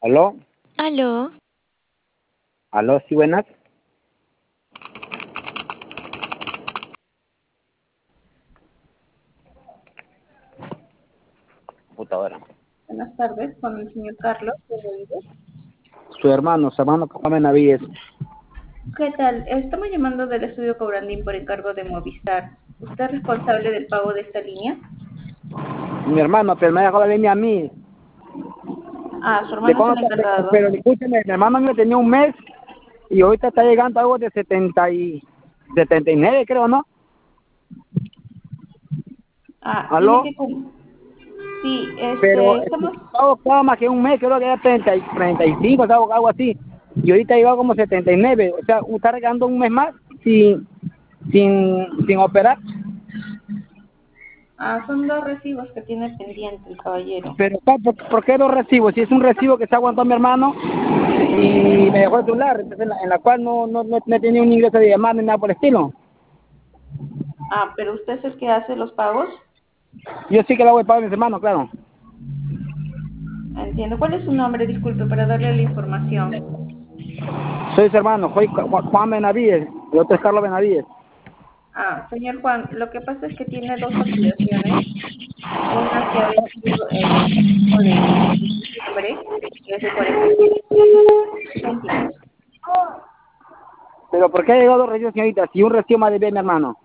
¿Aló? Aló, ¿Aló? ¿Sí, buenas? Computadora. Buenas tardes, con el señor Carlos de Rodríguez. Su hermano Juan Benavides. ¿Qué tal? Estamos llamando del estudio Cobrandín por encargo de Movistar. ¿Usted es responsable del pago de esta línea? Mi hermano, pero me dejó la línea a mí. Ah, su ¿De hermano es el cuándo? encargado. Pero escúcheme, mi hermano mío tenía un mes y ahorita está llegando algo de 79, creo, ¿no? Ah, tiene ¿Aló? que... Sí, Pero estamos... pago cada más que un mes, creo que era 35, o sea, algo así. Y ahorita llegó como 79, o sea, está regalando un mes más sin operar. Ah, son dos recibos que tiene pendiente el caballero. Pero, ¿por qué dos recibos? Si es un recibo que se aguantó mi hermano y me dejó el celular, entonces en la cual no tenía un ingreso de llamada ni nada por el estilo. Ah, pero usted es el que hace los pagos. Yo sí que lo hago el pago de mis hermanos, claro. Entiendo. ¿Cuál es su nombre? Disculpe, para darle la información. Soy su hermano, soy Juan Benavides, y otro es Carlos Benavides. Ah, señor Juan, lo que pasa es que tiene dos facturaciones. Una que ha vencido el 25 de diciembre, que es de 47 céntimos. Pero ¿por qué ha llegado dos recibos, señorita? Si un recibo más debe mi hermano.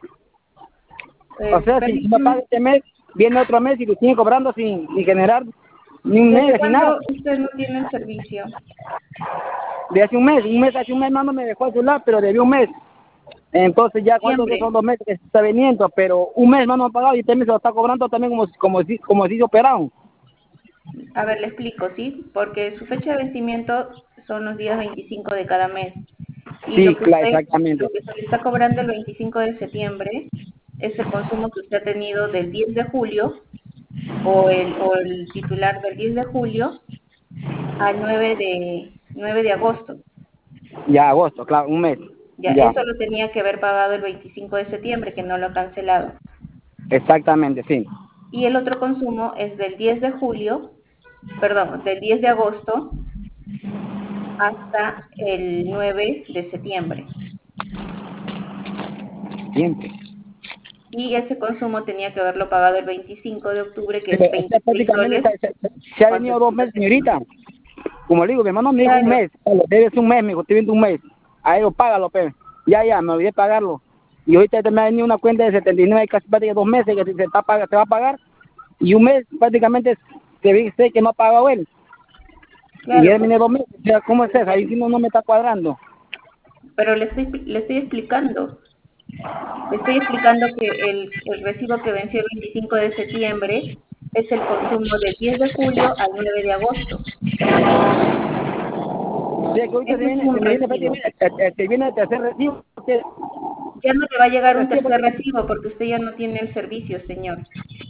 O sea, si me paga Permítame, este mes, viene otro mes y lo sigue cobrando sin generar ni un ¿desde mes, sin nada. cuándo usted no tiene el servicio? De hace hace un mes, hermano, me dejó el celular, pero debió un mes. Entonces ya cuántos días son Diciembre. 2 meses que se está viniendo, pero un mes más no han pagado y este mes se lo está cobrando también como si se operaron. A ver, le explico, ¿sí? Porque su fecha de vencimiento son los días 25 de cada mes. Y Sí, claro, exactamente. lo que se le está cobrando el 25 de septiembre es el consumo que usted ha tenido del 10 de julio o el titular del 10 de julio al 9 de agosto. Ya agosto, claro, un mes. Ya, Ya, eso lo tenía que haber pagado el 25 de septiembre, que no lo ha cancelado. exactamente, sí. Y el otro consumo es del 10 de julio, perdón, del 10 de agosto hasta el 9 de septiembre. Siempre. Y ese consumo tenía que haberlo pagado el 25 de octubre, que Pero, es o sea, 26 prácticamente soles se ha con venido 2 meses, 60 señorita. céntimos. Como le digo, mi hermano me dijo un Claro, mes. Debes un mes, me dijo, estoy viendo un mes. A él, págalo, pe. Ya, me olvidé pagarlo. Y ahorita me ha venido una cuenta de 79, casi prácticamente 2 meses que se va a pagar. Y un mes prácticamente se dice que no ha pagado él. Y claro, él viene 2 meses. O sea, ¿cómo es eso? Ahí sí no me está cuadrando. pero le estoy explicando. Le estoy explicando que el recibo que venció el 25 de septiembre es el consumo del 10 de julio al 9 de agosto. O sea, que ahorita Ese es un se me viene recibo. prácticamente, se viene el tercer recibo. Ya no le va a llegar un Recibo, tercer recibo porque usted ya no tiene el servicio, señor.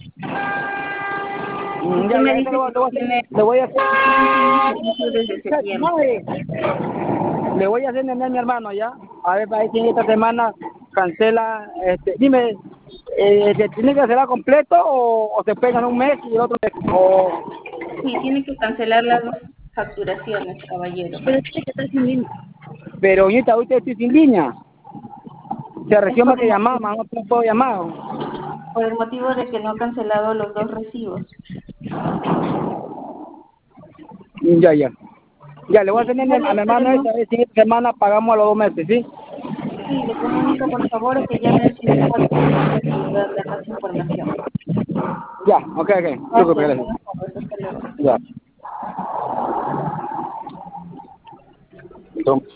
Usted me eso dice que no tiene, le voy a hacer. usted no tiene el servicio desde septiembre. Madre. Le voy a hacer entender a mi hermano ya. A ver, para ver si esta semana cancela. Dime, ¿se tiene que cancelar completo o se pegan un mes y el otro mes? Sí, tiene que cancelar las dos facturaciones, caballero. Pero tiene que estar sin línea. Pero ahorita estoy sin línea. Se Es recién que llamar, más no puedo llamar. por el motivo de que no ha cancelado los dos recibos. Ya. Ya, le voy a Sí, hacer entender igual a mi hermano esperemos. esto, a ver si esta semana pagamos a los 2 meses, ¿sí? Sí, le comunico por favor o que llame al señor Juan para que le puedan dar más información. Ya, ok. Disculpe, Gracias, gracias. buenas tardes, hasta luego. Ya. Entonces,